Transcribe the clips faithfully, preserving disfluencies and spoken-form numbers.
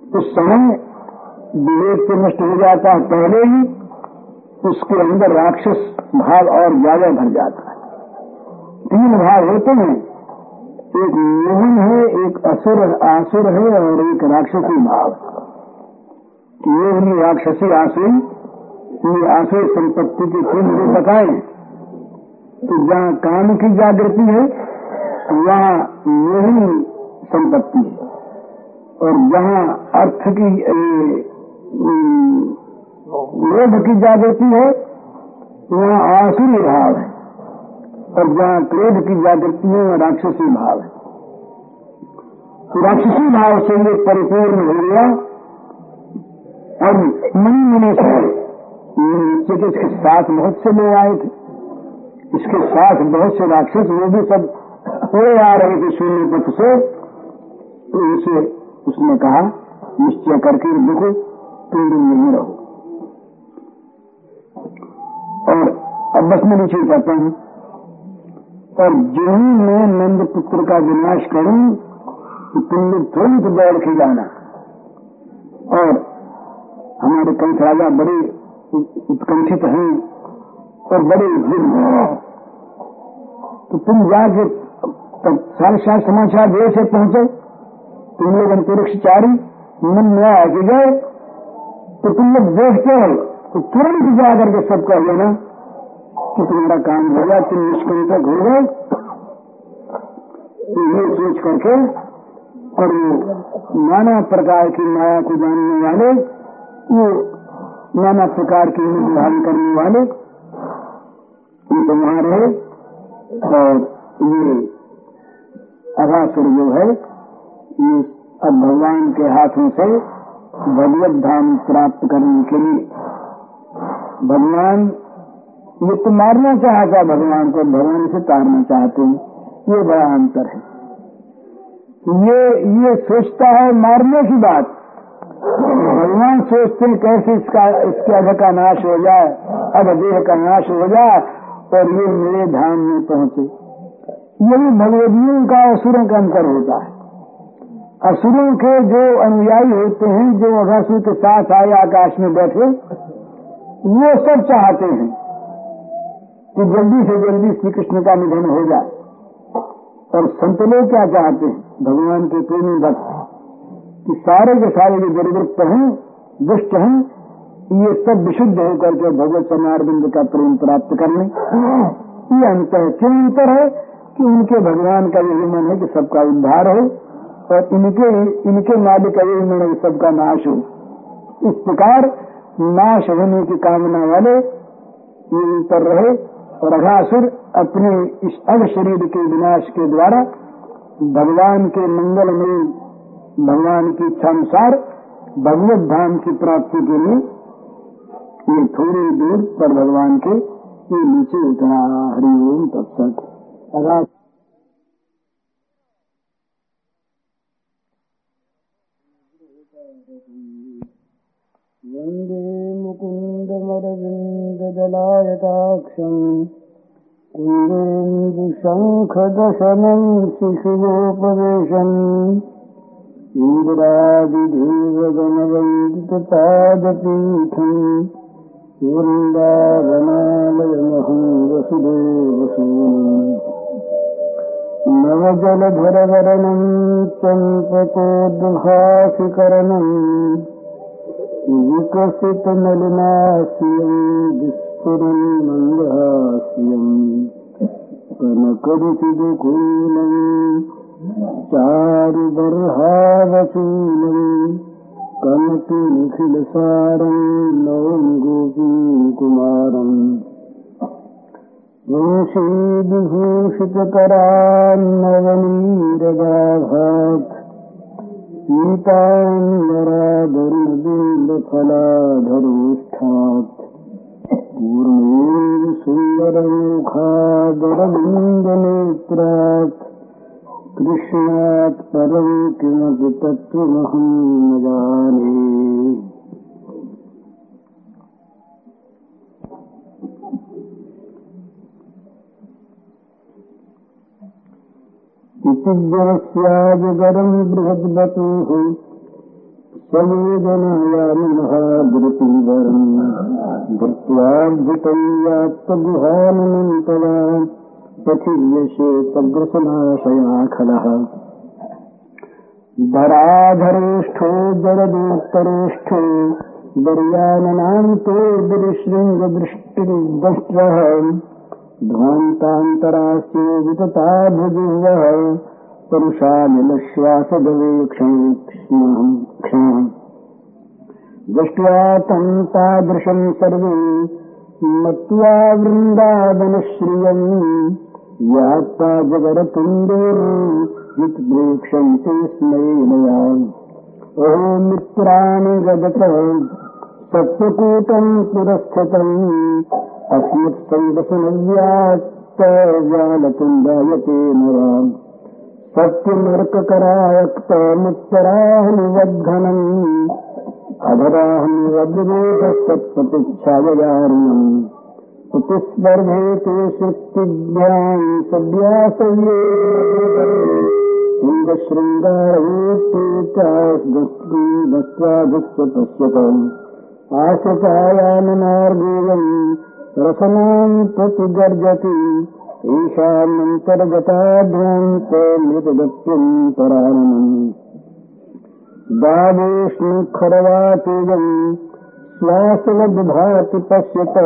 उस समय विवेक तो नष्ट हो जाता है पहले ही, उसके अंदर राक्षस भाव और ज्यादा भर जाता है। तीन भाव होते हैं, एक मोहन है, एक असुर आसुर है और एक राक्षसी भाव। ये ही राक्षसी आसुर, ये आसुर संपत्ति के तीन जो बताए, तो जहाँ काम की जागृति है वहाँ मोहिनी संपत्ति है, और जहाँ अर्थ की लोभ की जागृति है वहाँ आसुरी भाव है, और जहाँ क्रोध की जागृति है वहाँ राक्षसी भाव है। तो राक्षसी भाव से ये परिपूर्ण हो गया, और मनी मनी से नीचे के इसके साथ बहुत से लोग आए थे, इसके साथ बहुत से राक्षस, वो भी सब हुए आ रहे थे शून्य पथ से। तो उसे उसने कहा निश्चय करके देखो तुम दिन यही रहो, और अब बस मैं नीचे कहता हूँ, और जो ही मैं नंद पुत्र का विनाश करूं तो तुम लोग तुरंत दौड़ के जाना, और हमारे कंस राजा बड़े उत्कंठित हैं और बड़े उद्विग्न, तो तुम जाके सारे सारे समाचार देर से पहुंचे, तुम लोग अंतरिक्षचारी मन में आके गए, तो तुम लोग देखते हो तो तुरंत जाकर के सब कह देना कि तुम्हारा काम हो गया, तुम निष्कंटक हो गए। ये सोच करके, और नाना प्रकार की माया को जानने वाले, वो नाना प्रकार के निर्धारण करने वाले ये तो वहां रहे, और ये अघासुर जो है ये अब भगवान के हाथों से भगवत धाम प्राप्त करने के लिए, भगवान ये तो मारना चाहता भगवान को, भगवान से तारना चाहते हैं, ये बड़ा अंतर है। ये ये सोचता है मारने की बात, भगवान सोचते हैं कैसे इसका इसके अध का नाश हो जाए, अध देह का नाश हो जाए और ये मेरे धाम में पहुंचे। ये भी भगवदियों का असुरों का अंतर होता है। असुरों के जो अनुयायी होते हैं, जो अघासुर के साथ आए आकाश में बैठे, वो सब चाहते हैं कि जल्दी से जल्दी श्री कृष्ण का निधन हो जाए, और संत लोग क्या चाहते हैं, भगवान के प्रेमी भक्त, कि सारे के सारे जो दुर्वृत्त हैं, दुष्ट हैं, ये सब विशुद्ध होकर के भगवत चरणारविंद का प्रेम प्राप्त कर लें। ये अंतर है। क्यों अंतर है? कि उनके भगवान का यही मन है कि सबका उद्धार हो, और इनके इनके मालिक का यही मन है कि सबका नाश हो। इस प्रकार नाश होने की कामना वाले ये ऊपर रहे, और अघासुर अपने इस अघ शरीर के विनाश के द्वारा भगवान के मंगल में, भगवान की इच्छा अनुसार भगवत धाम की प्राप्ति के लिए ये थोड़ी दूर पर भगवान के ये नीचे उतरा। हरि ओम तत्सत। अघासुर वंदे मुकुन्दमरविन्ददलायताक्षम् कुन्देन्दुशङ्खदशनं शिशुगोपवेशम् इन्द्रादिदेवगणवैदितपादपीठम् वृन्दावनालयमहं वसुदेवसूनुम् नवजलधरवरणं चम्पकोद्भासिकरणम् विकसितनलिनास्यं विस्फुरन् मन्दहास्यं कनकरुचिदुकूलं चारुबर्हावचूलं कनकनिखिलसारं नवं गोपीकुमारम् वंशीविभूषितकरान्नवनीरदाभात् पीताम्बराधरबिन्दफलाधरोष्ठात् पूर्णेन सुन्दरमुखादरबिन्दनेत्रात् कृष्णात् परं किमपि तत्त्वमहं न जाने। इति ज्ञस्याजगरं बृहद्वपुः सवेदनायामि महाद्रुतिवरम् धृत्वाद्भुतैयात्तगुहानन्तरा पथिर्यशेतग्रसनाशयाखलः धराधरेष्ठो जडदोत्तरेष्ठो दर्याननान्तो गिरिशृङ्गदृष्टिर्दष्ट्रः ध्वान्तान्तरास्यो वितता भुजुवः परुषानिलश्वासगवे क्षणम् क्षणम् दृष्ट्वा तं तादृशं सर्वे मत्वा वृन्दावनश्रियम् यात्रा जगरतुण्डोर्युत्प्रेक्षन्ते स्मरेणयाम् ओहो मित्राणि गदत सत्त्वकूटं पुरस्थितम् अस्मत्सन्दसनव्यात्तजालतुण्डायते नराम् सत्यमर्ककरायक्तमुत्तराहनिवद्घनम् अधराहनिवद्रोधसत्प्रतिच्छाययारिणम् उपस्पर्धेते शक्तिभ्याम् सद्यासये इन्द्रशृङ्गारवोत्तेतास्दस्त्वाधुश्च आशतायाननार्गोलम् रसनाम् प्रतिगर्जति ईशान्यन्तर्गताभ्रान्तमृतगत्यन्तरारणम् दावेष्णुखरवातेजम् श्वासवद्भाति पश्यत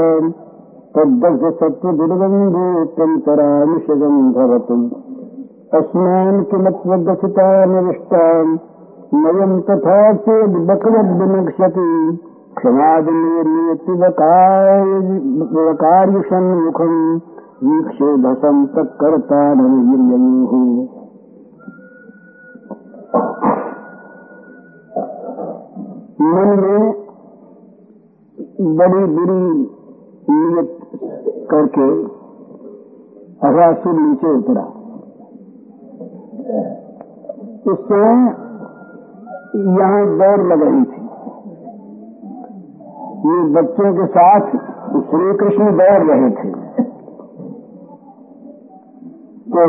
तद्दग्धसत्त्वदुर्गन्धोऽत्यन्तरामिषगम् भवतु अस्मान् किमत्वदसिता निविष्टान् नयम् तथा चेद्बकवद्विनक्ष्यति क्षमादिनिर्नियतिवकार्युषन्मुखम् वीक्षेधसं तत्कर्तारवीर्ययोः मन में बड़ी बुरी नियत करके अघासुर नीचे उतरा। उससे यहाँ दौड़ लग रही थी। ये बच्चों के साथ श्री कृष्ण दौड़ रहे थे। तो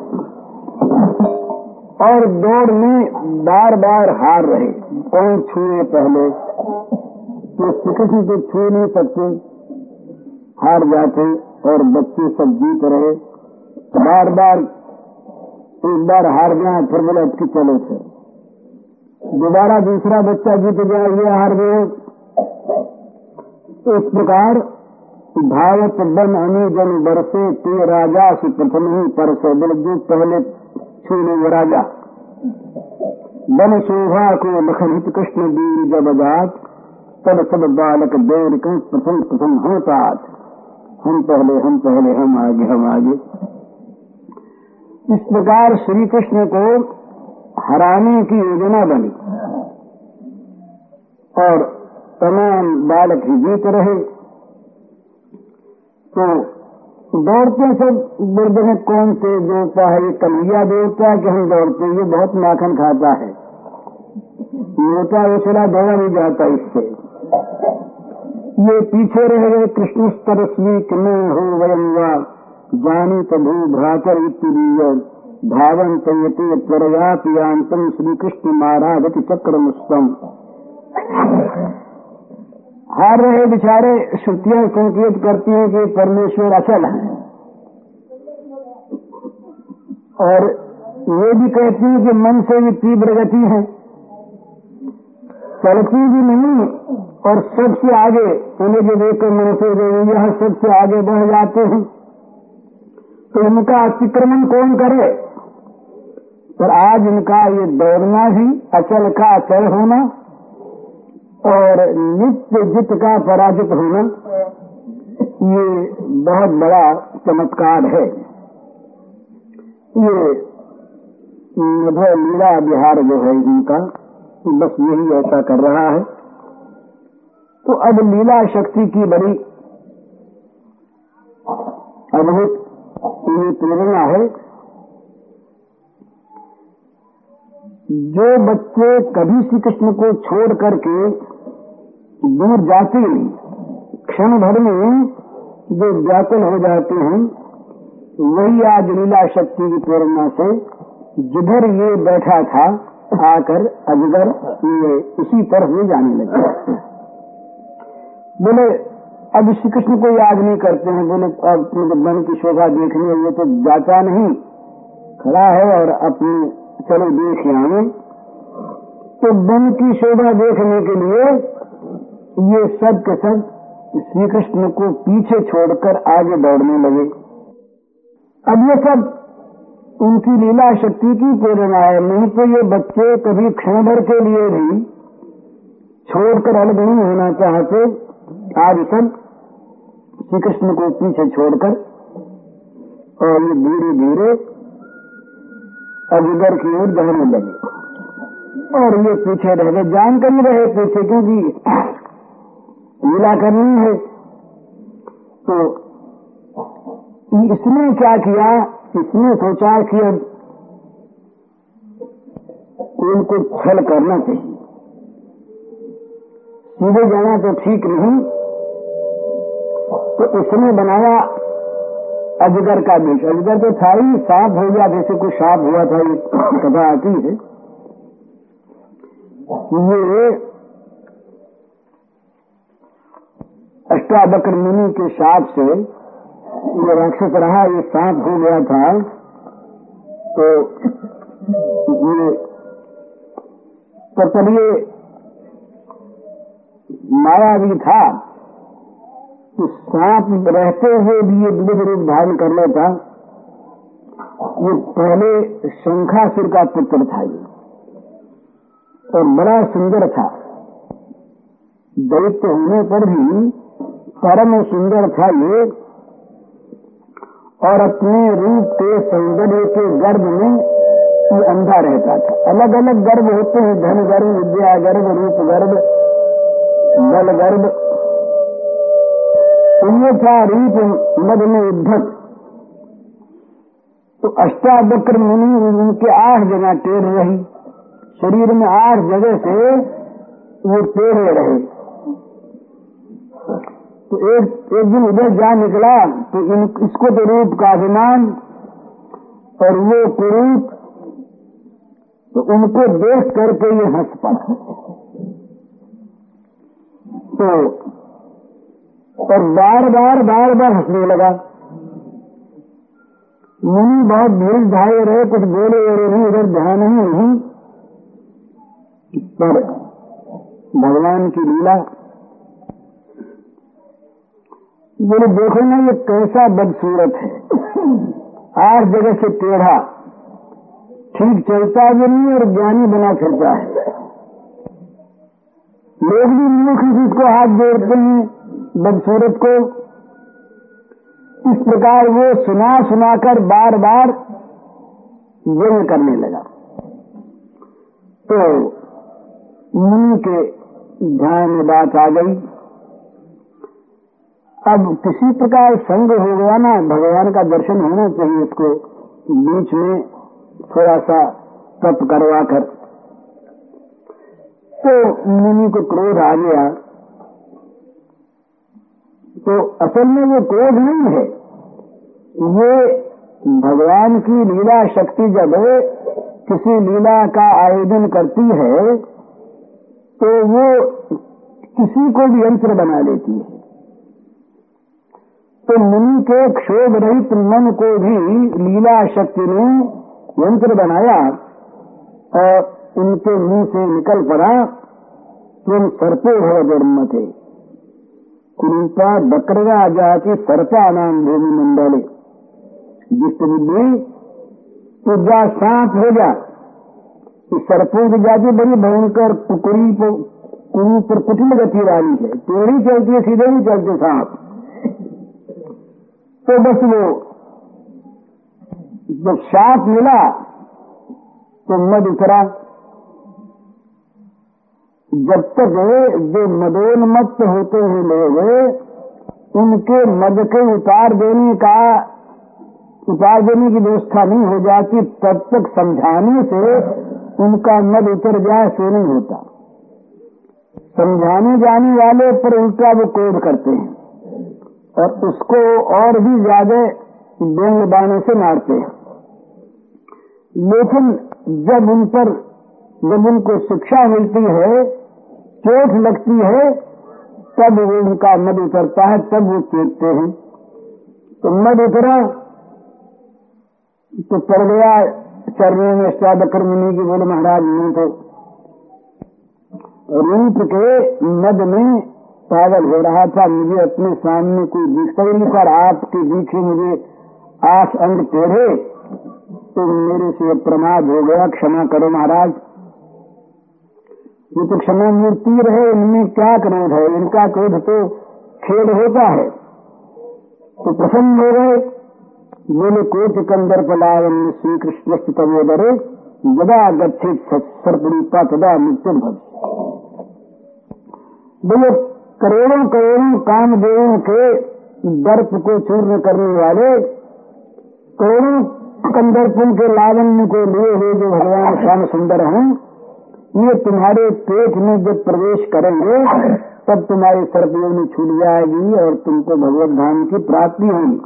और दौड़ में बार बार हार रहे। कौन छुए पहले तो श्री कृष्ण को छू नहीं सकते, हार जाते और बच्चे सब जीत रहे। बार बार एक बार हार गया, फिर बोले अब की चलो थे, दोबारा दूसरा बच्चा जीत गया, ये हार गए। इस प्रकार भावत बन अनुजन बरसे ते राजा से प्रथम ही परसो, बोले जो पहले छूने वो राजा। बन शोभा को लखनहित कृष्ण वीर जब जात, तब सब बालक दौड़ कर प्रथम प्रथम होता। हम पहले हम पहले हम आगे हम आगे। इस प्रकार श्री कृष्ण को हराने की योजना बनी और तमाम बालक ही जीत रहे। तो दौड़ते सब बोलते हैं कौन से दौड़ता है, ये कन्हैया दौड़ता है कि हम दौड़ते, ये बहुत माखन खाता है, मोटा उछला दौड़ा नहीं जाता इससे। ये पीछे रह गए। कृष्ण तरस्वी किन्ने हो वयम वा जानी तभू भ्रातर इत्तीय भावन तयते त्वरयापियांतम श्री कृष्ण महाराज चक्र मुस्तम। हार रहे बेचारे। श्रुतियां संकेत करती हैं कि परमेश्वर अचल है, और ये भी कहती है कि मन से भी तीव्र गति है, चलती भी नहीं और सबसे आगे उन्हें जो देखकर मन से यहाँ सबसे आगे बढ़ जाते हैं। तो इनका अतिक्रमण कौन करे? पर आज इनका ये दौड़ना भी, अचल का अचल होना और नित्य जित का पराजित होना, ये बहुत बड़ा चमत्कार है। ये मधुर लीला विहार जो है इनका, बस यही ऐसा कर रहा है। तो अब लीला शक्ति की बड़ी अद्भुत ये प्रेरणा है। जो बच्चे कभी श्री कृष्ण को छोड़ करके दूर जाते नहीं, क्षण भर में जो व्याकुल हो जाते हैं, वही आज लीला शक्ति की प्रेरणा से जिधर ये बैठा था आकर अजगर ये इसी तरह ये जाने लगे। बोले अब श्री कृष्ण को याद नहीं करते हैं। बोले अब वन की शोभा देखने ये तो जाता नहीं, खड़ा है और अपनी चलो देख आवे। तो वन की शोभा देखने के लिए ये सब के सब श्री कृष्ण को पीछे छोड़कर आगे दौड़ने लगे। अब ये सब उनकी लीला शक्ति की प्रेरणा है, नहीं तो ये बच्चे कभी क्षण भर के लिए भी छोड़कर अलग नहीं होना चाहते। आज सब श्री कृष्ण को पीछे छोड़कर और ये धीरे धीरे अजगर की ओर जाने लगे और ये पीछे रह गए, जानकर ही रहे पीछे, क्योंकि लीला करनी है। तो इसने क्या किया, इसने सोचा कि अब इनको छल करना चाहिए, सीधे जाना तो ठीक नहीं। तो इसने बनाया अजगर का वेश। अजगर तो था ही, सांप हो गया, जैसे कोई सांप हुआ था, ये कथा आती है। ये अष्टावक्र मुनि के शाप से ये राक्षस रहा, ये सांप हो गया था। तो ये तो ये माया भी था, तो सांप रहते हुए भी ये विविध रूप धारण कर लेता। ये पहले शंखासुर का पुत्र था ये, और बड़ा सुंदर था, दैत्य होने पर भी परम सुंदर था ये। और अपने रूप के सौंदर्य के गर्भ में ये अंधा रहता था। अलग अलग गर्भ होते हैं, धन गर्भ, विद्या गर्भ, रूप गर्भ, बल गर्भ। उनमें था रूप मद में उद्धत। तो अष्टावक्र मुनि उनके आठ जगह टेढ़ रही, शरीर में आठ जगह से वो टेढ़े रहे। तो एक एक दिन उधर जा निकला तो इन, इसको तो रूप का अभिमान और वो कुरूप, तो उनको देख करके ये हंस पड़ा। तो और बार बार बार बार हंसने लगा। मुनि बहुत धीरे धाये रहे, कुछ बोले और नहीं, इधर ध्यान ही नहीं। पर भगवान की लीला, बोले देखो ना ये कैसा बदसूरत है, आठ जगह से टेढ़ा, ठीक चलता भी नहीं और ज्ञानी बना फिरता है। लोग भी मूर्ख जिसको हाथ जोड़ते हैं बदसूरत को। इस प्रकार वो सुना सुनाकर बार बार व्यंग करने लगा। तो मुनि के ध्यान में बात आ गई। अब किसी प्रकार संग हो गया ना, भगवान का दर्शन होना चाहिए इसको, बीच में थोड़ा सा तप करवा कर। तो मुनि को क्रोध आ गया। तो असल में वो क्रोध नहीं है, ये भगवान की लीला शक्ति जब किसी लीला का आयोजन करती है तो वो किसी को भी यंत्र बना लेती है। तो मुनि के क्षोभ रहित मन को भी लीला शक्ति ने यंत्र बनाया और उनके मुंह से निकल पड़ा, तुम सर्पो भव जन्म थे कुरूपा बकरवा जाति सर्पा नाम भूमि मंडले। जिस बुद्धि तो जा सांप हो जा। इस सर्पों की जाति बड़ी भयंकर कुकुरी कुरु पर कुटिल गति वाली है, टेढ़ी चलती है, सीधे नहीं चलते सांप। तो बस वो जब सांप मिला तो मद उतरा। जब तक जो मदोन्मत्त होते हैं लोग, उनके मद के उतार देने का उतार देने की व्यवस्था नहीं हो जाती, तब तक समझाने से उनका मद उतर जाए सो नहीं होता। समझाने जाने वाले पर उल्टा वो क्रोध करते हैं और उसको और भी ज्यादा व्यंग बाणों से मारते हैं। लेकिन जब उन पर जब उनको शिक्षा मिलती है, चोट लगती है, तब वो उनका मद उतरता है, तब वो चेतते हैं। तो मद उतरा तो पड़ गया चरणों में अष्टावक्र मुनि की। बोले महाराज मैं तो रूप के मद में पागल हो रहा था, मुझे अपने सामने कोई दिखता ही नहीं, पर आपके दिखे मुझे आंख अंग टेढ़े, तो मेरे से प्रमाद हो गया, क्षमा करो महाराज। ये तो क्षमा मूर्ति रहे, इनमें क्या क्रोध है, इनका क्रोध तो खेद होता है। तो प्रसन्न हो गए, बोले कोटि कंदर पलावन श्री कृष्ण तवोदरे जदा गच्छेत सर्परूपा तदा मृत्यु भव। बोले करोड़ों करोड़ों कामदेवों के दर्प को चूर्ण करने वाले, करोड़ों कंदर्पों के लावण्य को लिए हुए जो भगवान श्याम सुंदर हैं, ये तुम्हारे पेट में जब प्रवेश करेंगे तब तुम्हारी सर्पयोनि छूट जाएगी और तुमको भगवत धाम की प्राप्ति होगी।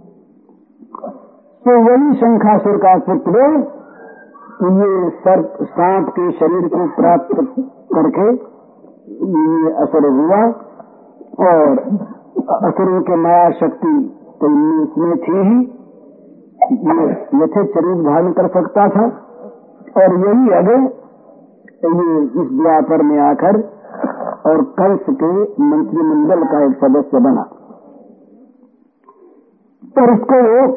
तो वही शंखासुर का पुत्र ये सर्प सांप के शरीर को प्राप्त करके ये असुर हुआ, और असुरों के माया शक्ति तो इसमें थी ही, यथेच शरीर धारण कर सकता था। और यही आगे ये इस व्यापार में आकर और कंस के मंत्रिमंडल का एक सदस्य बना। पर उसको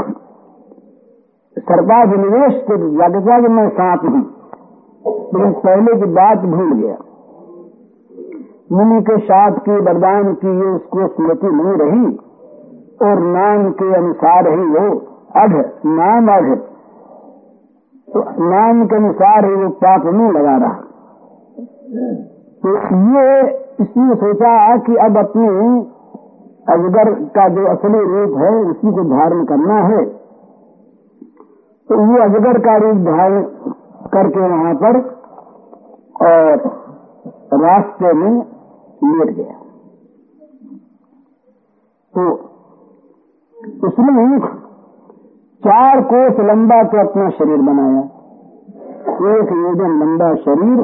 सर्वाधिनिवेश के जागता कि मैं सांप हूं, लेकिन पहले की बात भूल गया। मुनि के साथ की वरदान की ये उसको स्मृति नहीं रही, और नाम के अनुसार ही वो अघ नाम अघ तो नाम के अनुसार ही वो पाप में लगा रहा। तो ये इसने सोचा कि अब अपने अजगर का जो असली रूप है उसी को धारण करना है। तो ये अजगर का रूप धारण करके वहां पर और रास्ते में लेट गया। तो उसने चार कोस लंबा तो अपना शरीर बनाया, एक योजन लंबा शरीर,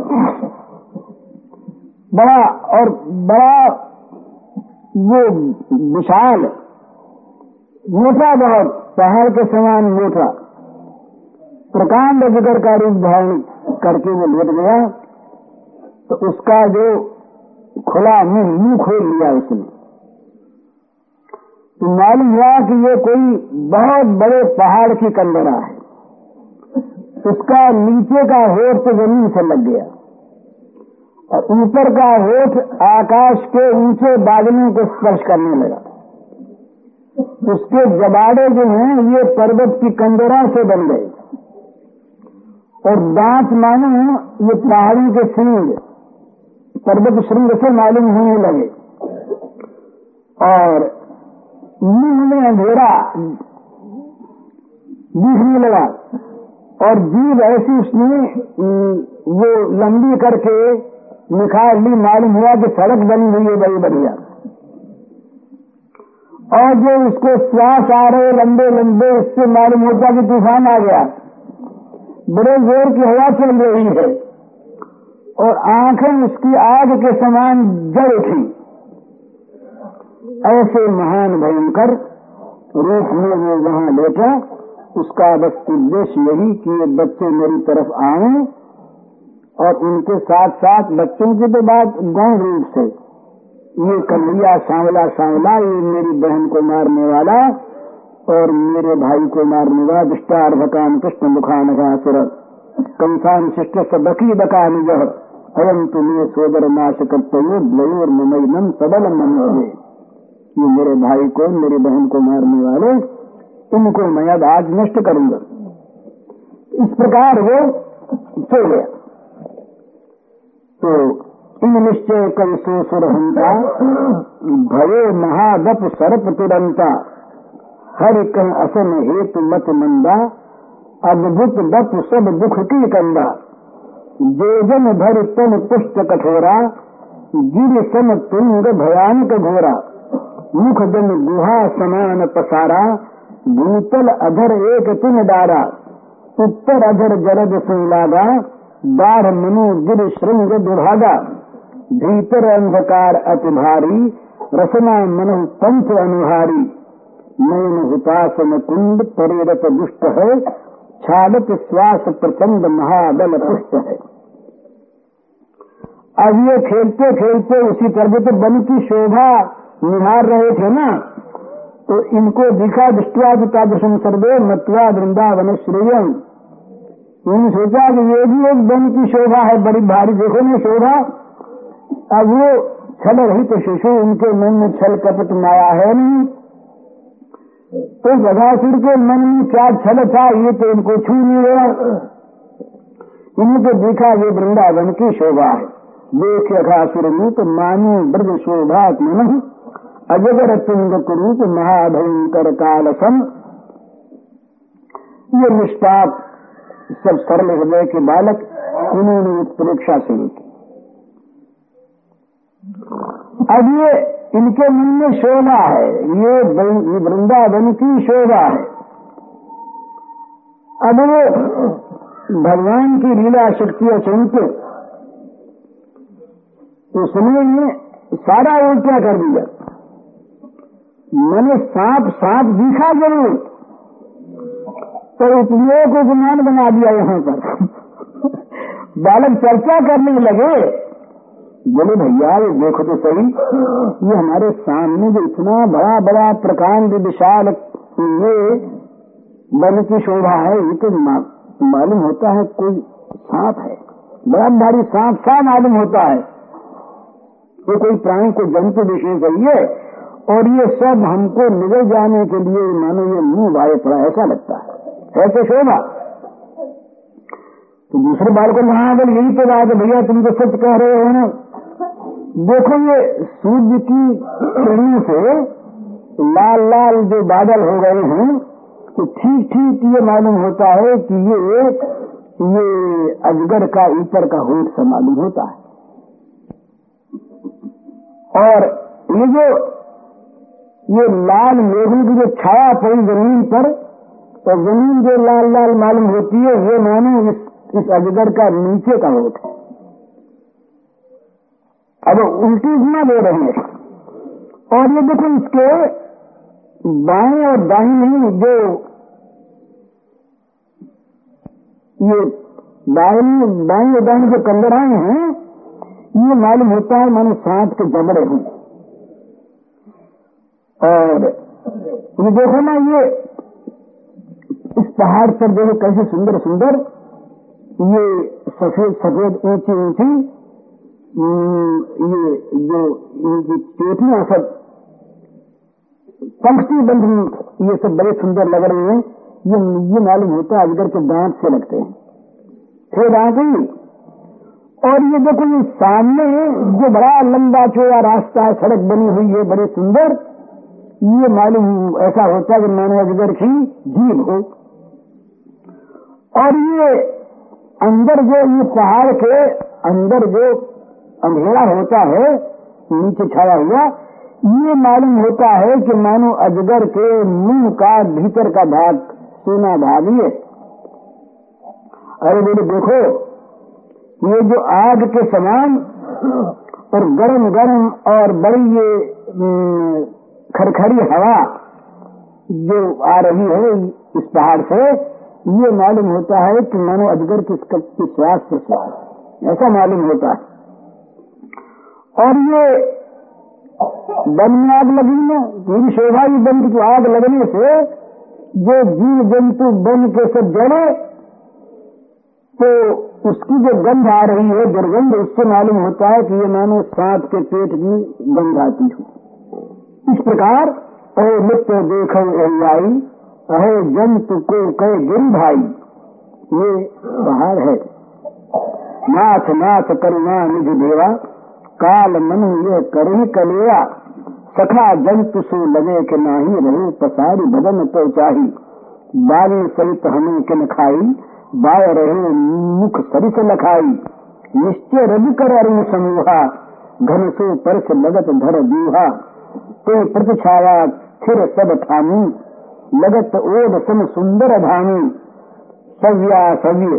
बड़ा और बड़ा वो विशाल मोटा, बहुत पहाड़ के समान मोटा प्रकांड अजगर का रूप धारण करके वो लेट गया। तो उसका जो खुला मुंह मुंह खोल लिया उसने, तो मालूम हुआ कि ये कोई बहुत बड़े पहाड़ की कंदरा है। उसका नीचे का होठ तो जमीन से लग गया और ऊपर का होठ आकाश के ऊंचे बादलों को स्पर्श करने लगा। उसके जबाड़े जो हैं ये पर्वत की कंदरा से बन गए, और दांत मानो ये पहाड़ी के सिंग पर्वत श्रृंग से मालूम होने लगे, और मुंह में अंधेरा दिखने लगा, और जीभ ऐसी उसने वो लंबी करके निखार ली, मालूम हुआ कि सड़क बनी हुई है बड़ी बढ़िया। और जो उसको श्वास आ रहे लंबे लंबे, उससे मालूम होता कि तूफान आ गया, बड़े जोर की हवा चल रही है, और आंखें उसकी आग के समान जल उठी। ऐसे महान भयंकर रूप में वो वहां लेटा। उसका बस उद्देश्य यही कि ये बच्चे मेरी तरफ आए, और उनके साथ साथ बच्चों की तो बात गौण रूप से, ये कन्हैया सांवला सांवला, ये मेरी बहन को मारने वाला और मेरे भाई को मारने वाला, दुष्टार भकान कृष्ण मुखान घासुर कंसान शिष्ट सबकी बकान जह अयम तुम्हें सोदर नाश कर्तव्योर ममैनम सबल मनुष्य। ये मेरे भाई को मेरी बहन को मारने वाले, इनको मैं अब आज नष्ट करूंगा। इस प्रकार वो चल गया। तो इन निश्चय कल सो सुरहंता भये महादप सर्प तुरंता हर कह असन हेतु मत मंदा अद्भुत दप सब दुख की कंदा जो जन भर तन पुष्ट कठोरा गिर सम तुंग भयानक घोरा मुख जन गुहा समान पसारा भूतल अधर एक तुम डारा उत्तर अधर जरद सुन लागा दाढ़ मनु गिर श्रृंग दुभागा, भीतर अंधकार अति भारी, रसना मनु पंथ अनुहारी, नयन हुतासन कुंड परिरत दुष्ट है, छालत श्वास प्रचंड महाबल पुष्ट है। अब ये खेलते खेलते उसी तरह तो वन की शोभा निहार रहे थे ना, तो इनको दिखा दृष्टवा दृश्यम सर्वे मत्वा वृंदावन श्रेयम। उन्होंने सोचा कि ये भी एक वन की शोभा है, बड़ी भारी, देखो ना शोभा। अब वो छल रही तो शिशु, उनके मन में छल कपट माया है नहीं, तो गधासुर के मन में क्या छल था ये तो इनको छू नहीं गया। इन्हें तो देखा ये वृंदावन की शोभा है। देख अघासुर में तो मानो ब्रज शोभा मन, अजगर तुंग कुरूप महाभयंकर कालसम। ये निष्पाप सब सरल हृदय के बालक, उन्होंने इस परीक्षा शुरू की। अब ये इनके मन में शोभा है, ये वृंदावन की शोभा है। अब वो भगवान की लीला शक्ति अचंत, उसने सारा उल्टा कर दिया। मैंने सांप सांप दिखा जरूर, तो उपयोग को गुमान बना दिया यहाँ पर। बालक चर्चा करने लगे, बोले भैया ये देखो तो सही, ये हमारे सामने जो इतना बड़ा बड़ा प्रकांड विशाल ये वन की शोभा है, ये तो मालूम होता है कोई सांप है, बड़ा भारी सांप सा मालूम होता है, ये कोई प्राणी को जंतु विशेष है ये, और ये सब हमको निगल जाने के लिए मानो ये मुंह वाये पड़ा ऐसा लगता है, ऐसे शोभा। तो दूसरे बाल को कहा बोले यही तो बात है भैया, तुम तो सच कह रहे हो ना। देखो ये सूर्य की किरणों से लाल लाल जो बादल हो गए हैं, तो ठीक ठीक ये मालूम होता है कि ये ये अजगर का ऊपर का होठ सा मालूम होता है। और ये जो ये लाल मेघों की जो छाया पड़ी जमीन पर, तो जमीन जो लाल लाल मालूम होती है, ये मानो इस, इस अजगर का नीचे का होठ है। अब उल्टी घुमा दे रहे हैं। और ये देखो इसके बाएं और दाहिने जो ये दाहिने बाएं और दाहिने जो कंदराएं हैं, ये मालूम होता है मानो सांप के जबड़े हैं। और ये देखो ना, ये इस पहाड़ पर देखो कैसे सुंदर सुंदर ये सफेद सफेद ऊंची ऊंची ये जो इनकी चोटियां सब पंक्ति बंध, ये सब बड़े सुंदर लग रहे हैं। ये ये मालूम होता है अजगर के दांत से लगते हैं, थे दांत ही। और ये देखो ये सामने जो बड़ा लंबा चौड़ा रास्ता है, सड़क बनी हुई है बड़े सुंदर, ये मालूम ऐसा होता है कि मानो अजगर की जीभ हो। और ये अंदर जो ये पहाड़ के अंदर जो अंधेरा होता है नीचे छाया हुआ, ये मालूम होता है कि मानो अजगर के मुंह का भीतर का भाग सोना भाग है। अरे बोले देखो ये जो आग के समान और गरम गरम और बड़ी ये खरखरी हवा जो आ रही है इस पहाड़ से, ये मालूम होता है कि मानो अजगर की श्वास प्रश्वास ऐसा मालूम होता है। और ये वन में आग लगी ना, पूरी शोभा ही बन की आग लगने से जो जीव जंतु बन के सब जड़े, तो उसकी जो गंध आ रही है दुर्गंध, उससे मालूम होता है कि ये मानो सांप के पेट की गंध आती हो। इस प्रकार अहे मित्र देखो आई, अहे जंतु को कहे गिर भाई, ये पहाड़ है। नाथ नाथ करुणा निधि देवा, काल मनु ये करही कलेवा, सखा जंतु सो लगे के नाही, रहे पसारी बदन तो चाही, बाली सहित हमें किन खाई, बाय रहे मुख सरिस लखाई, निश्चय रवि कर अरुण समूहा, घन सो परस लगत धर दूहा, तो प्रतिछाया स्थिर सब ठानी, लगत ओद सम सुंदर धानी, सव्या सव्य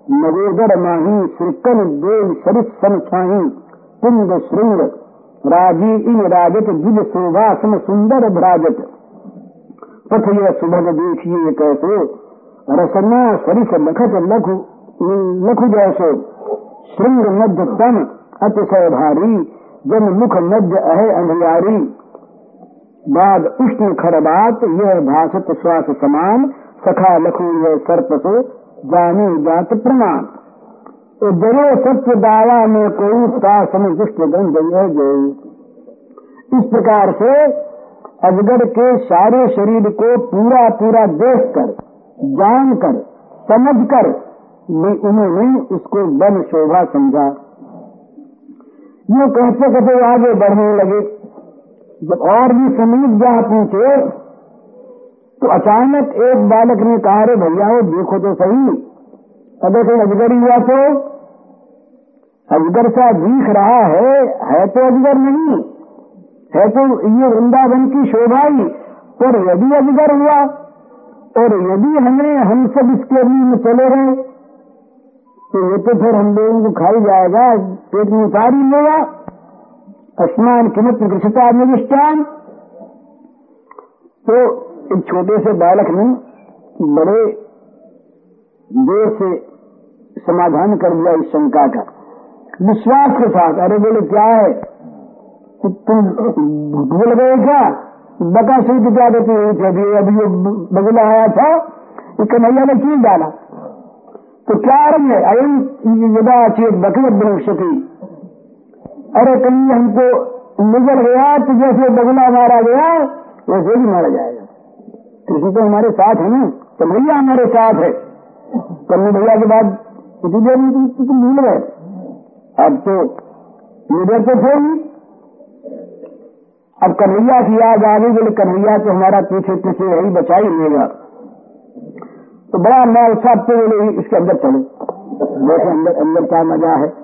नगोदर माही श्रीकन देव सरित सन छाही कुंद श्रृंग राजी इन राजत दिव्य शोभा सम सुंदर भ्राजत पथ यह सुभग देखिए कैसो रसना सरिस लखत लघु लखु जैसो श्रृंग मध्य तन अतिशय भारी जन मुख मध्य अहे अंधियारी बाद उष्ण खरबात यह भाषत श्वास समान सखा लखु यह सर्प सो जानी जात प्रमाण जरो सत्य दावा में कोई सम दुष्ट गंध यह गई। इस प्रकार से अजगर के सारे शरीर को पूरा पूरा देख कर जान कर समझ कर उन्होंने उसको वन शोभा समझा। ये कहते कहते आगे बढ़ने लगे। जब और भी समीप जा पूछे तो अचानक एक बालक ने कहा, रे भैया वो देखो तो सही, अगर कोई अजगर हुआ तो अजगर सा दिख रहा है, है तो अजगर नहीं है, तो ये वृंदावन की शोभा ही। पर यदि अजगर हुआ और यदि हमें हम सब इसके मुंह में चले गए तो ये तो फिर हम लोगों को खाई जाएगा, पेट में उतार ही लेगा। स्नान किमित कृषता निविष्टान। तो एक छोटे से बालक ने बड़े जोर से समाधान कर दिया इस शंका का, विश्वास के साथ। अरे बोले क्या है, तुम भूल गए क्या? बका सूट क्या देती हुई थी, अभी अभी बगुला आया था, ये कन्हैया ने क्यों डाला? तो क्या रंग है? अयम यदा चेत बकवत भविष्यति। अरे कहीं हमको निगल गया तो जैसे बगुला मारा गया वैसे भी मारा जाएगा। कृष्ण तो हमारे साथ है ना, कन्हैया हमारे साथ है। कन्हैया भैया के बाद इतनी देर में तुम भूल गए, अब तो निडर तो थे ही। अब कन्हैया की याद आ गई, बोले कन्हैया तो हमारा पीछे पीछे यही बचा ही लेगा। तो बड़ा मैं उत्साह तो बोले इसके अंदर चलो, देखो अंदर अंदर क्या मजा है।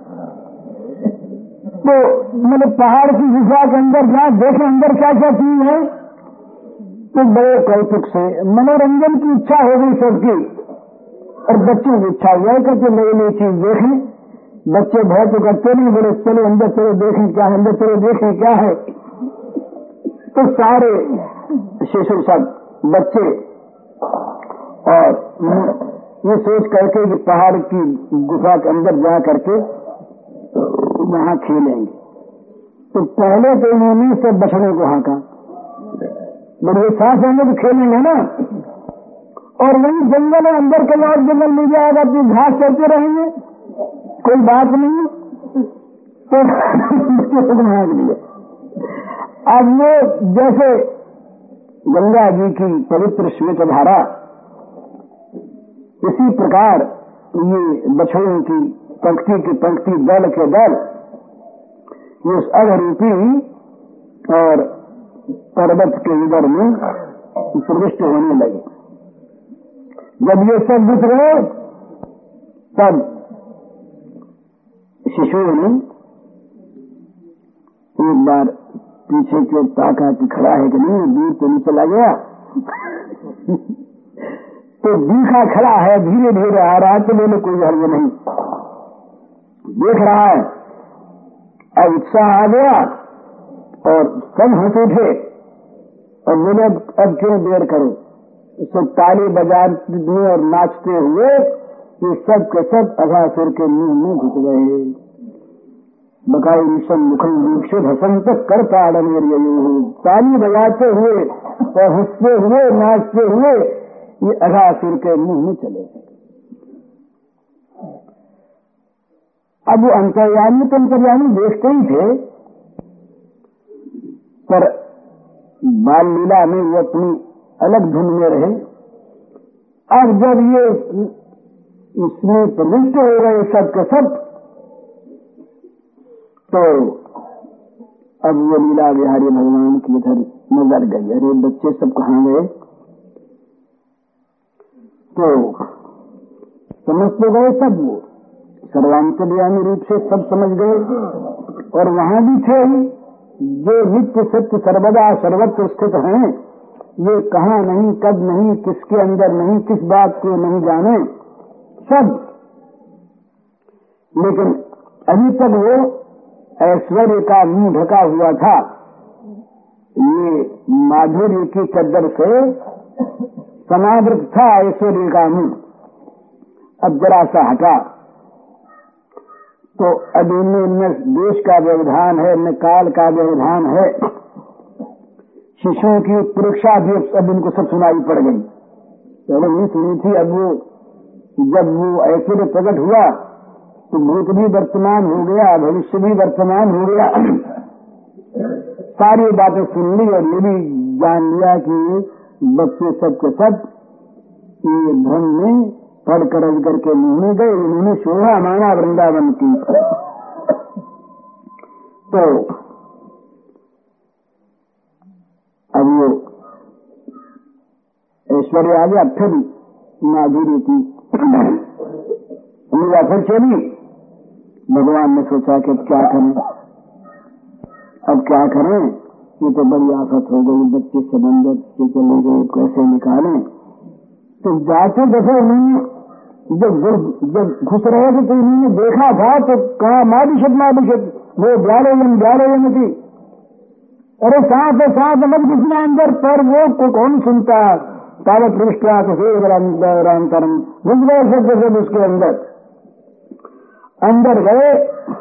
तो मैंने पहाड़ की गुफा के अंदर जाए, देखे अंदर क्या क्या चीज है। तो बड़े कौतुक से मनोरंजन की इच्छा हो गई सबकी, और बच्चों की इच्छा हुआ करके नई नई चीज देखें। बच्चे भय तो करते नहीं, बोले चलो अंदर चलो देखें क्या है, अंदर चलो देखें क्या है। तो सारे शिशु सब बच्चे और ये सोच करके कि पहाड़ की गुफा के अंदर जा करके वहां खेलेंगे। तो पहले तो इन्होंने सब बछड़े को हाँका, बड़े साथ होंगे तो खेलेंगे ना। और वही जंगल है, अंदर के बाद जंगल मिल जाएगा तो घास चलते रहेंगे, कोई बात नहीं। तो हाँक दिया। अब वो जैसे गंगा जी की पवित्र श्वेत धारा, इसी प्रकार ये बछड़ों की पंक्ति की पंक्ति, दल के दल, ये उस अघरूपी और पर्वत के उदर में प्रविष्ट होने लगे। जब ये सब दिख रहे तब शिशुओं ने एक बार पीछे की ओर ताका कि खड़ा है कि नहीं, दूर तो नहीं चला गया। तो दिखा खड़ा है, धीरे धीरे आ रहा है, तो बोले कोई हर्ज नहीं, देख रहा है। अब उत्साह आ गया और सब हंस उठे और बोले अब क्यों देर करो। सब ताली बजाते और नाचते हुए ये सब के सब अघासुर के मुंह में घुस गए। बकाई निशम मुखम दीक्षित हसंत कर ताड़न, ताली बजाते हुए और हंसते हुए नाचते हुए ये अघासुर के मुंह में चले गए। अब वो अंतर्यामी तो अंतर्यामी देखते ही थे, पर बाल लीला में वो अपनी अलग धुन में रहे। अब जब ये इसमें प्रविष्ट हो गए सब के सब, तो अब वो लीला बिहारी भगवान की इधर नजर गई। अरे बच्चे सब कहाँ गए? तो समझ तो गए सब, वो सर्वांतर्यामी रूप से सब समझ गए। और वहां भी थे जो नित्य सत्य सर्वदा सर्वत्र स्थित हैं, ये कहाँ नहीं, कब नहीं, किसके अंदर नहीं, किस बात को नहीं जाने, सब लेकिन अभी तक वो ऐश्वर्य का मुंह ढका हुआ था। ये माधुर्य की चद्दर से समावृत था ऐश्वर्य का मुंह। अब जरा सा हटा तो अब इनमें न देश का व्यवधान है, न काल का व्यवधान है। शिशुओं की परीक्षा भी अब इनको सब सुनाई पड़ गई। पहले नहीं सुनी थी, अब वो जब वो ऐश्वर्य प्रकट हुआ तो भूत भी वर्तमान हो गया, भविष्य भी वर्तमान हो गया। सारी बातें सुन ली और ये भी जान लिया कि बच्चे सब के सब ये भ्रम में पढ़ कर करके मुँह गए। उन्होंने शोभा माना वृंदावन की। तो अब वो ऐश्वर्य आ गया, फिर माधुरी की उम्मीद फिर चली। भगवान ने सोचा कि अब क्या करें, अब क्या करें, ये तो बड़ी आफत हो गई, बच्चे समंदर से चले गए, कैसे निकालें। तो जाते देखो उन्होंने जब जब घुस रहे थे तो उन्होंने देखा था तो कहा मादिशत मादिशत, वो ग्यारह जन ग्यारह जन थी। अरे साथ साथ मत घुसना अंदर, पर वो को कौन सुनता। तावत पृष्ठा तो रामतरम घुस गए सब सब उसके अंदर अंदर गए।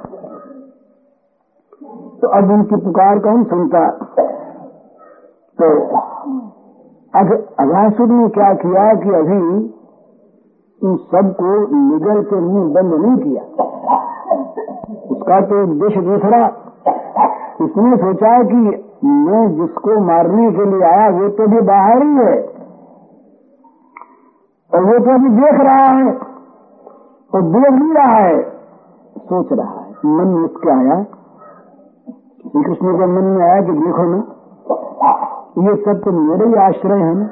तो अब उनकी पुकार कौन सुनता। तो अब अघासुर ने क्या किया कि अभी इन सबको निगल के मुंह बंद नहीं किया। उसका तो उद्देश्य दूसरा। उसने सोचा कि मैं जिसको मारने के लिए आया वो तो भी बाहर ही है और वो तो अभी देख रहा है और देख नहीं रहा है, सोच रहा है। मन में उसके आया, श्री कृष्ण के मन में आया कि देखो ना, ये सब तो मेरे ही आश्रय हैं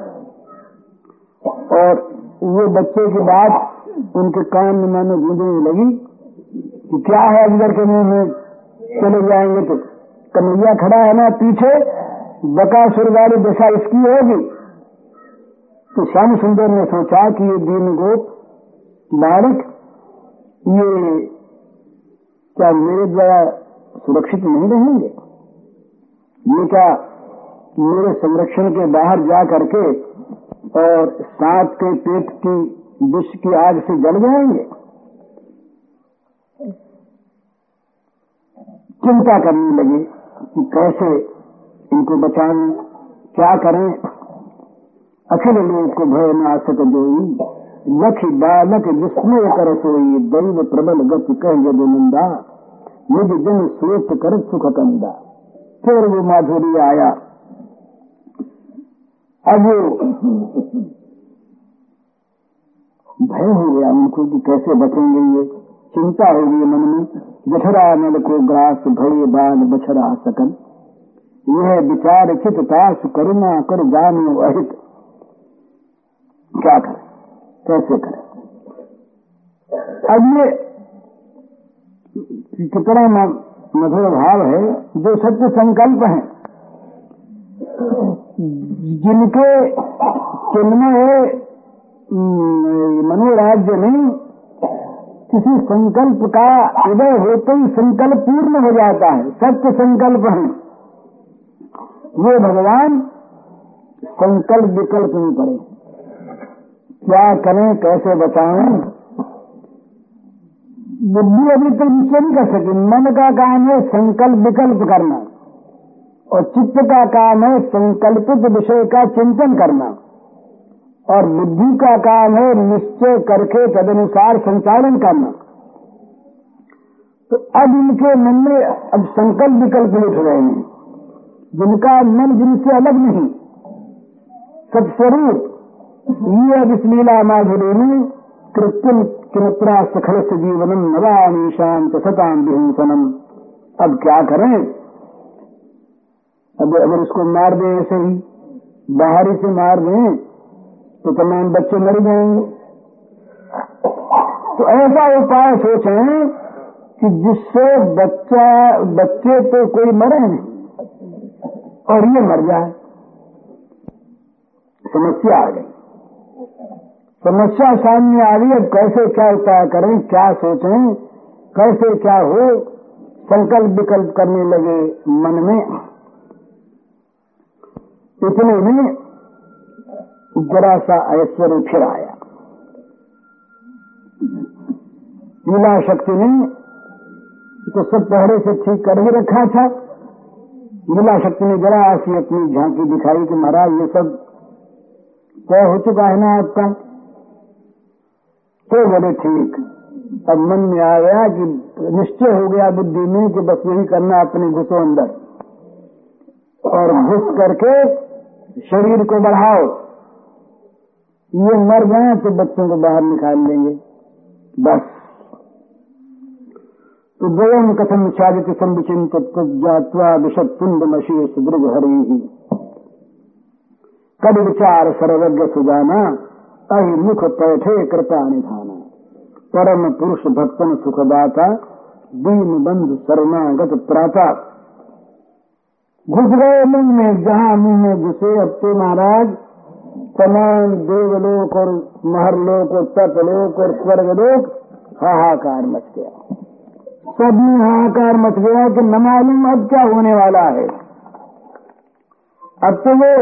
और वो बच्चे की बात उनके कान में मानो गूंजने लगी कि क्या है अंदर के मुंह में चले जाएंगे। तो कन्हैया खड़ा है ना पीछे, बकासुर वाली दशा इसकी होगी। तो श्याम सुंदर ने सोचा कि ये दीन गोप बालक ये क्या मेरे द्वारा सुरक्षित नहीं रहेंगे, ये क्या मेरे संरक्षण के बाहर जा करके और सांप के पेट की विष की आग से जल जाएंगे। चिंता करने लगे कि कैसे इनको बचाएं, क्या करें। अखिल लोक को भय नाशक जोई, लख बालक विस्मय कर सोई, दैव प्रबल गति कह यदि निंदा, निज जन सोच कर सुख कंदा। फिर वो माधुरी आया। अब भय हो गया उनको कि कैसे बचेंगे, ये चिंता हो गई मन में। जठरा नल को ग्रास भय बाल बछरा सकन, यह विचार चित ताश करुणा कर जानो अहित। क्या करें, कैसे करें। अब ये कितना मधुर भाव है। जो सत्य संकल्प है, जिनके जिनमें मनोराज्य नहीं, किसी संकल्प का उदय होते ही संकल्प पूर्ण हो जाता है, सत्य संकल्प है। वो भगवान संकल्प विकल्प नहीं पड़े, क्या करें कैसे बचाएं। बुद्धि अभी तक निश्चय नहीं कर सकी। मन का काम है संकल्प विकल्प करना और चित्त का काम है संकल्पित विषय का चिंतन करना और बुद्धि का काम है निश्चय करके तदनुसार संचालन करना। तो अब इनके मन में अब संकल्प विकल्प उठ रहे हैं, जिनका मन जिनसे अलग नहीं, सत्स्वरूप। ये अब इस लीला माधुरी में कृत्रिम किमत्रा सखल से जीवनम नवामी शांत सताम विहिंसनम। अब क्या करें। अब अगर उसको मार दें, ऐसे ही बाहरी से मार दें तो तमाम बच्चे मर जाएंगे। तो ऐसा उपाय सोचें कि जिससे बच्चा बच्चे तो कोई मरे नहीं और ये मर जाए। समस्या आ गई, समस्या सामने आ गई। अब कैसे क्या उपाय करें, क्या सोचें। कैसे क्या हो, संकल्प विकल्प करने लगे मन में। इतने में जरा सा ऐश्वर्य फिर आया। लीला शक्ति ने तो सब पहले से ठीक कर ही रखा था। लीला शक्ति ने जरा सी अपनी झांकी दिखाई कि महाराज ये सब तय हो चुका है ना आपका। तो बोले ठीक। अब मन में आ गया कि निश्चय हो गया बुद्धि में कि बस यही करना, अपने घुसो अंदर और घुस करके शरीर को बढ़ाओ। ये मर गए तो बच्चों को बाहर निकाल लेंगे बस। तो द्वयम कथम चारित संविचिंत जात्वा विशद तुंड मशी सुदृढ़ हरि ही कद विचार सर्वज्ञ सुजाना अहि मुख पैठे कृपा निधाना परम पुरुष भक्तन सुखदाता दीन बंधु शरणागत प्राता। घुस गए मुंह में, जहां मुंह में घुसे अब तो महाराज तमाम देवलोक और महरलोक और तपलोक और स्वर्गलोक हाहाकार मच गया। सब में हाहाकार मच गया कि न मालूम अब क्या होने वाला है। अब तो वो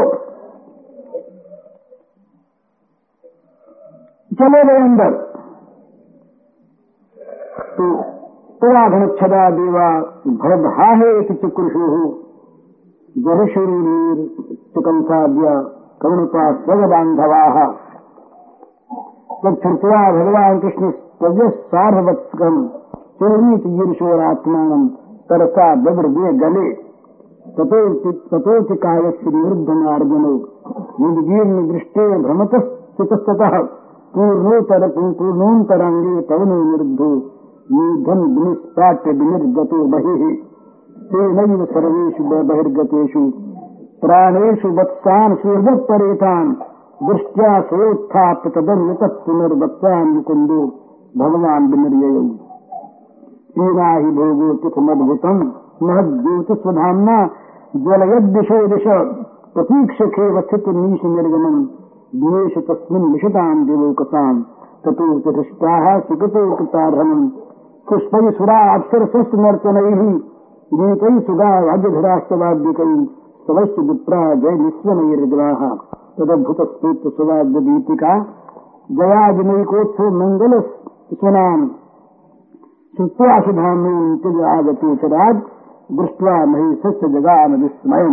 चले गए अंदर। तो पुराघनच्छदा देवा भरभाहे चुकृषु जरशुरीर चिकंसाद्या करुणता स्वग बांधवा। जब छुटवा भगवान कृष्ण सार्वत्सकम चूर्णित गिरशोरात्मान तरसा बब्रदे गले तथोचिकाय श्रीवृद्धमार्जनो निर्जीर्ण दृष्टे भ्रमतस्ततः पूर्णोतर पूर्णोन्तरंगे पवनो निर्धो निर्धन विनिष्पाट्य विनिर्गतो बहिः तेनैव सर्वेषु बहिर्गतेषु प्राणेषु वत्सान् सूर्यपरेतान् दृष्ट्या सोत्थाप्य तदन्यतः पुनर्वत्सान् मुकुन्दो भगवान् विनिर्ययौ। हीना हि भोगो तिथमद्भुतम् महद्योतिस्वधाम्ना ज्वलयद्दिशो दिश प्रतीक्षखे वस्थित नीश निर्गमम् दिनेश तस्मिन् विशताम् दिवोकसाम् ततो चतुष्टाः सुगतो कृतार्हणम् पुष्पै सुरा अप्सरसस् नर्तनैः नीतैः सुगा वाद्यधराश्च वाद्यकैः सवश्च विप्रा जय निस्वनैर्ग्राः तदद्भुतस्तोत्र सुवाद्यदीपिका जयाजनैकोत्सव मंगल स्वनाम श्रुत्वा सुधाम्यं त्यज आगतो च राज दृष्ट्वा महिषस्य जगाम विस्मयम्।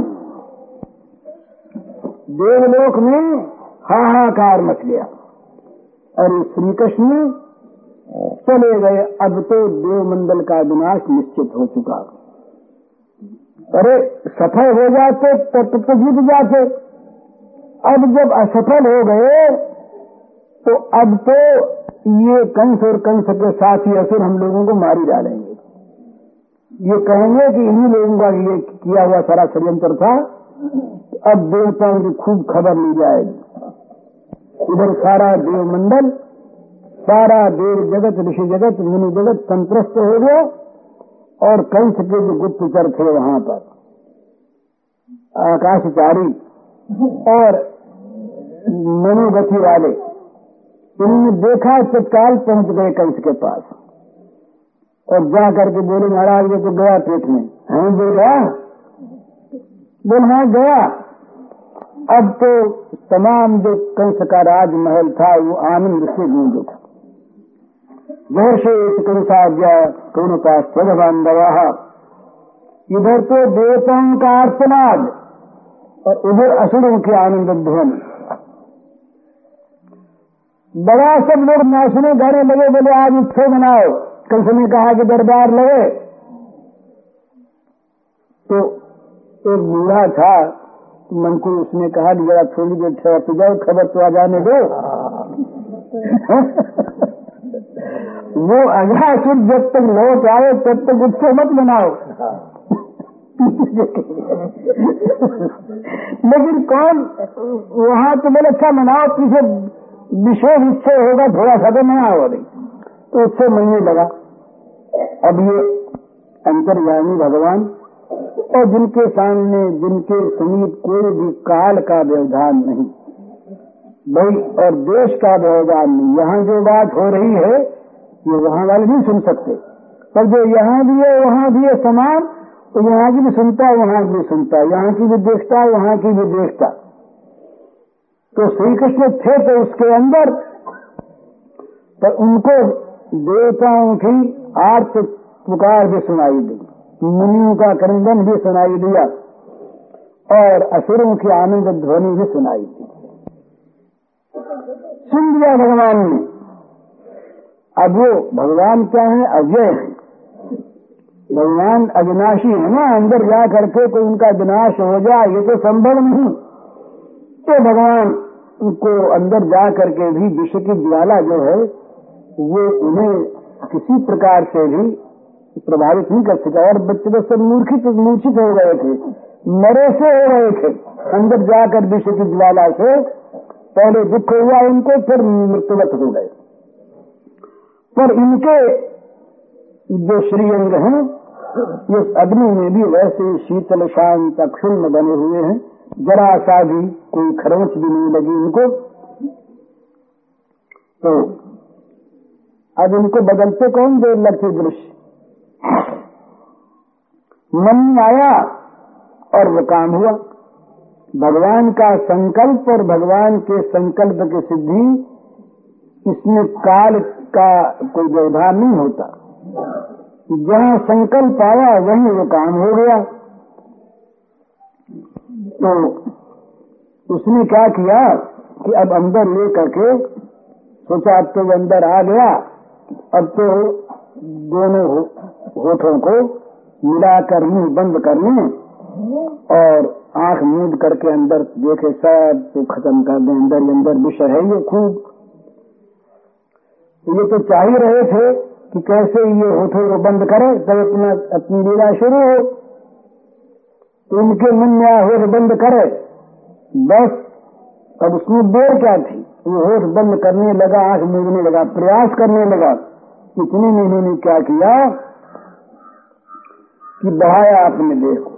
देवलोक में हाहाकार मच गया और श्री कृष्ण चले गए। अब तो देवमंडल का विनाश निश्चित हो चुका। अरे सफल हो जाते तब तो जीत जाते, अब जब असफल हो गए तो अब तो ये कंस और कंस के साथी असुर हम लोगों को मार ही डालेंगे। ये कहेंगे कि इन्हीं लोगों का ये किया हुआ सारा षड्यंत्र था। अब देवताओं की खूब खबर ली जाएगी। इधर सारा देवमंडल, सारा देव जगत, ऋषि जगत, मुनि जगत संतुष्ट हो गया और कंस के जो गुप्तचर थे वहां पर आकाशचारी और मनोगति वाले, इन्होंने देखा तत्काल पहुंच गए कंस के पास और जा करके बोले महाराज ये तो गया पेट में। हाँ बोला बोल हाँ गया। अब तो तमाम जो कंस का राजमहल था वो आनंद से गूंज उठा। जैसे कंसाद्या करुणता स्वग बांधवा। इधर तो देवताओं का आर्तनाद और उधर असुरों की आनंद ध्वनि। बड़ा सब लोग नाचने गाने लगे, बोले आज उत्सव मनाओ। कंस ने कहा कि दरबार लगे। तो एक बूढ़ा था, मन को उसने कहा जरा थोड़ी देर ठहर जाओ, खबर तो आ जाने दो। वो अघासुर जब तक लौट आए तब तक उत्सव मत मनाओ। लेकिन कौन वहां तो बोले अच्छा मनाओ, पीछे विशेष उत्सव होगा, थोड़ा सा तो मनाओ। अभी तो उत्सव मनने लगा। अब ये अंतर्यामी भगवान और जिनके सामने, जिनके समीप कोई भी काल का व्यवधान नहीं भाई और देश का व्यवधान नहीं। यहाँ जो बात हो रही है ये वहां वाले नहीं सुन सकते। पर जो यहाँ भी है वहाँ भी है समान, तो यहाँ की भी सुनता है वहाँ की भी सुनता है, यहाँ की भी देखता है वहाँ की भी देखता। तो श्री कृष्ण थे तो उसके अंदर, पर उनको देवताओं की आर्त पुकार भी सुनाई दी, मुनियों का क्रंदन भी सुनाई दिया और असुरों की आनंद ध्वनि भी सुनाई दी। सुन दिया भगवान ने। अब वो भगवान क्या है? अजय है। भगवान अविनाशी है ना, अंदर जा करके कोई उनका विनाश हो जाए ये तो संभव नहीं। तो भगवान को अंदर जा करके भी विश्व की ज्वाला जो है वो उन्हें किसी प्रकार से भी प्रभावित नहीं कर सका। और बच्चे तो सब मूर्खित मूर्छित हो गए थे, मरे से हो गए थे। अंदर जाकर विश्व की ज्वाला से पहले दुख हुआ उनको, फिर मृत्युवत हो गए। पर इनके जो श्रीअंग हैं ये अग्नि में भी वैसे शीतल शांत अक्षुण्ण बने हुए हैं, जरा सा भी कोई खरोंच भी नहीं लगी इनको। तो अब इनको बदलते कौन देर लगती दृश्य। मन में आया और वो काम हुआ। भगवान का संकल्प और भगवान के संकल्प की सिद्धि, इसमें काल का कोई व्यवधान नहीं होता। जहाँ संकल्प आया वहीं वो काम हो गया। तो उसने क्या किया कि अब अंदर ले करके सोचा, अब तो अंदर आ गया, अब तो दोनों होठों को मिलाकर मुंह बंद करने और आंख मूंद करके अंदर देखे, सब तो खत्म कर दें। अंदर ही अंदर विषय है ये खूब। ये तो चाह ही रहे थे कि कैसे ये होठों को बंद करे तब अपना अपनी लीला शुरू हो। तो इनके मन में आया होठ बंद करे, बस अब उसमें देर क्या थी। वो होठ बंद करने लगा, आंख मूंदने लगा, प्रयास करने लगा। इतने में इन्होंने क्या किया कि बढ़ाया अपने देह को।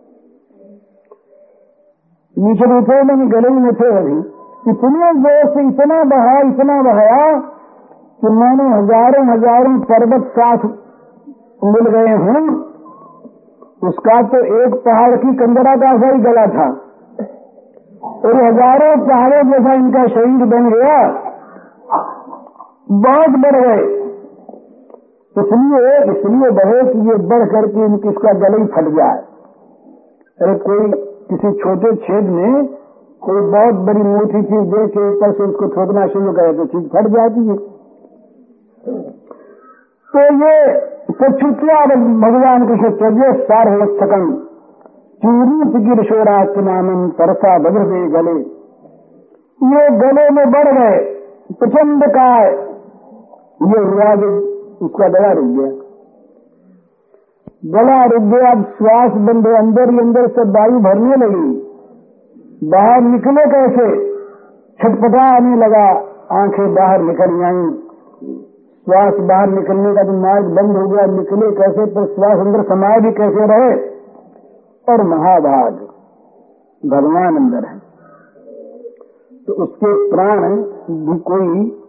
नीचे भी थे, मैंने गले में थे अभी, इतने जोर से इतना बढ़ाया इतना बढ़ाया कि मैंने हजारों हजारों पर्वत साथ मिल गए हैं। उसका तो एक पहाड़ की कंदरा का सा ही गला था और हजारों पहाड़ों जैसा इनका शरीर बन गया, बहुत बढ़ गए। इसलिए इसलिए बढ़े कि ये बढ़ करके इनकी इसका गला ही फट जाए। अरे कोई किसी छोटे छेद में कोई बहुत बड़ी मोटी चीज दे के ऊपर से उसको ठोकना शुरू करे तो चीज फट जाती है। तो ये सचुत्या भगवान के सत्य सार्वस्तकम चूरी गिर शोरात्मानम परसा बद्र दे गले। ये गले में बढ़ गए प्रचंड काय, ये हुआ जो उसका गला रुक गया। गला रुक गया, अब श्वास बंद, अंदर ही अंदर से वायु भरने लगी। बाहर निकले कैसे, छटपटा आने लगा, आंखें बाहर निकल आई। श्वास बाहर निकलने का तो मार्ग बंद हो गया, निकले कैसे, पर श्वास अंदर समाये भी कैसे रहे। और महाभाग भगवान अंदर है तो उसके प्राण भी कोई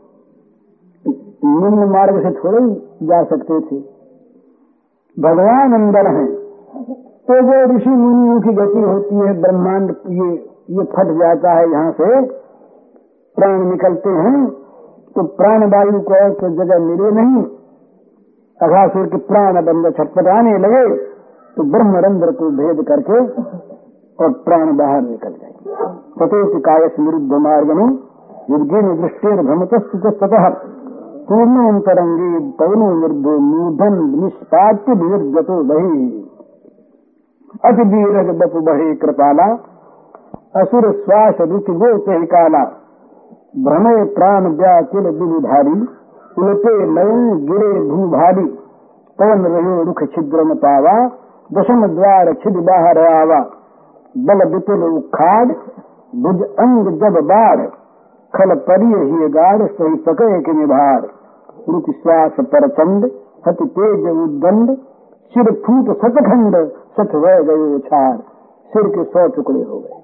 निम्न मार्ग से थोड़े ही जा सकते थे। भगवान अंदर हैं तो जो ऋषि मुनियों की गति होती है, ब्रह्मांड ये ये फट जाता है, यहाँ से प्राण निकलते हैं तो प्राण वायु को और तो जगह मिले नहीं। अघासुर के प्राण बंद छटपटाने लगे तो ब्रह्मरंध्र को भेद करके और प्राण बाहर निकल गए। तथोपि काय समृद्ध मार्गनु युद्धेन दृष्टेन भ्रमतस्ततः पूर्णोन्तरंगे पवनो वृद्धो मूढ़न निष्पाट्य विवर्जतो बहि अति वीर बपु बहे कृपाला असुर श्वास रुचि गोचहि काला भ्रमे प्राण व्याकुल विधारी उलटे लयन गिरे भूभारी पवन रहो रुख छिद्र न पावा दशम द्वार छिद बाहर आवा बल विपुल उखाड़ भुज अंग जब बाढ़ खल परिय ही गाढ़ सही सके के निभार रुचि श्वास परचंड हति तेज उद्दंड सिर फूट सतखंड सठ वह गयो छाड़ सिर के सौ टुकड़े हो गए।